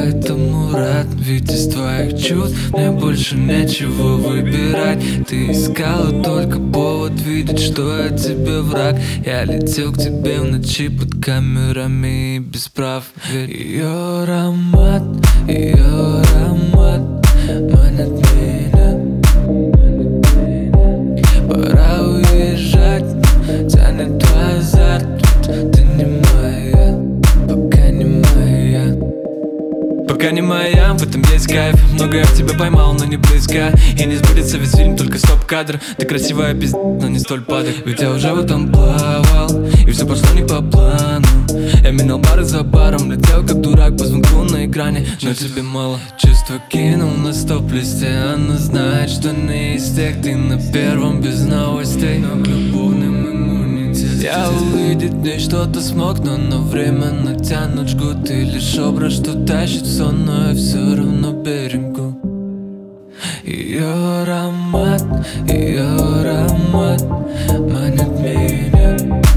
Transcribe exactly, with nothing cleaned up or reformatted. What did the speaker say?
этому рад, ведь из твоих чувств мне больше нечего выбирать. Ты искала только повод видеть, что я тебе враг. Я летел к тебе в ночи под камерами и без прав. Ведь ее аромат, ее аромат манит меня. Пора уезжать, тянет твой азарт. Ты не моя, пока не моя. Пока не моя, в этом есть кайф. Много я в тебя поймал, но не близко. И не сбудется весь фильм, только стоп-кадр. Ты красивая пиздец, но не столь падок. Ведь я уже в этом плавал, и все пошло не по плану. Я менял бары за баром, летел как дурак по звонку на экране. Но тебе мало, чувства кинул на стоп-листе. Она знает, что не из тех, ты на первом без новостей, но к любовным иммунитетом. Я увидеть в ней что-то смог, но на время натянут жгут. И лишь образ, что тащит сон, но я все равно берегу. Ее аромат, ее аромат манит меня.